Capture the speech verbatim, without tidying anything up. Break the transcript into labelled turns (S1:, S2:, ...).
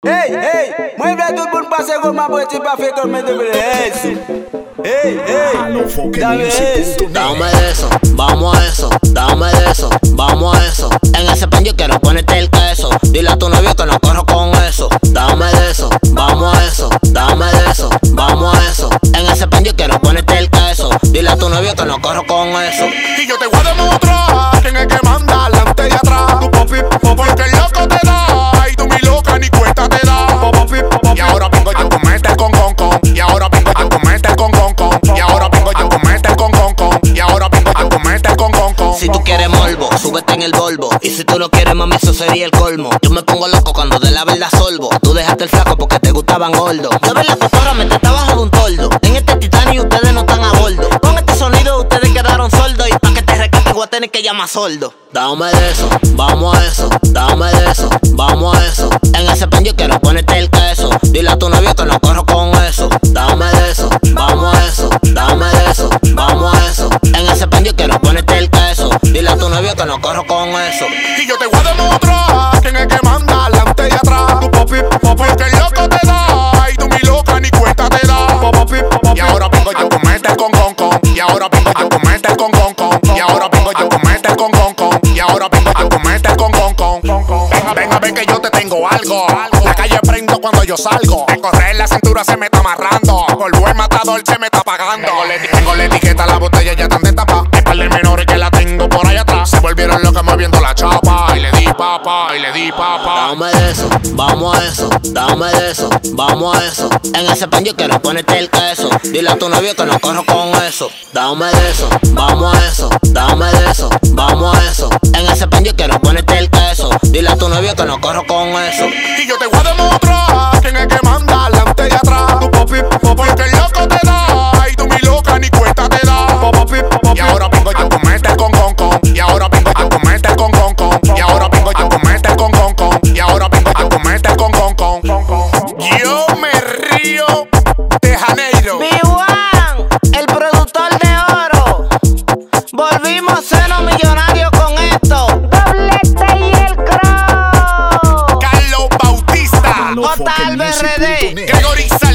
S1: Hey, hey, mwen vle tout pou n'pase goma pou eti pa fe kon men devre eso. Hey, hey, dame eso.
S2: Dame eso, vamos a eso, dame eso, vamos a eso. En ese pan yo quiero ponerte el queso. Dile a tu novio que no corro con eso. Dame eso, vamos a eso, dame eso, vamos a eso. En ese pan yo quiero ponerte el queso. Dile a tu novio que no corro con eso.
S3: Y yo te voy a demostrar quién es que manda adelante y atrás. Tu popi, porque el loco te da y tú mi loca ni cuenta te da. Y ahora vengo yo con este con con con. Y ahora vengo yo con este con con con. Y ahora vengo yo con este con con con. Y ahora vengo yo con este con con con.
S2: Si tú quieres morbo, súbete en el Volvo. Y si tú no quieres, mami, eso sería el colmo. Yo me pongo loco cuando de la verdad solvo. Tú dejaste el flaco porque te gustaban gordos. Yo vi la cotorra, me está bajo de un toldo. En este Titanic ustedes no están a bordo. Con este sonido ustedes quedaron sordos. Y pa' que te rescate voy a tener que llamar sordo. Dame de eso, vamos a eso, dame de eso, vamos a eso. En ese pan yo quiero ponerte el queso. Dile a tu novio que no corro con eso. Dame de eso, vamos a eso, dame de eso, vamos a eso. En ese pan yo quiero ponerte el queso. Dile a tu novio que no corro con eso.
S3: Y yo te voy a demostrar quién es que manda adelante y atrás. Tu popi, porque el loco te da y tú mi loca ni cuenta te da. Y ahora vengo yo con este con con con. Y ahora vengo yo con este con con con. Y ahora vengo yo con este con con con. Y ahora vengo yo con este con con con. Venga, venga, ven que yo te tengo algo. La calle prendo cuando yo salgo. De correr la cintura se me está amarrando. Por buen matador se me está pagando. Tengo la, tengo la etiqueta, la botella ya tan destapa. Hay par de menores que la tengo por allá atrás. Se volvieron locos moviendo la chapa. Y le di papá, y le di papá.
S2: Dame de eso, vamos a eso, dame de eso, vamos a eso. En ese pan yo quiero ponerte el queso. Dile a tu novio que no corro con eso. Dame de eso, vamos a eso, dame de eso, vamos a eso. En ese pan yo quiero ponerte el queso. Dile a tu novio que no corro con eso.
S3: Y yo te voy a demostrar quién es que manda adelante y atrás. Tu popi, porque el loco te da y tú mi loca ni cuenta te da. Y ahora vengo yo con este con con con. Y ahora vengo yo con este con con con. Y ahora vengo yo con este con con con. Y ahora vengo yo con este con con con. Yo me río de Janeiro.
S4: B uno, el productor de oro. Volvimos a ser los millonarios con esto. Doblete y el Crow.
S3: Carlos Bautista.
S4: J. Alves R D.
S3: Gregory Sa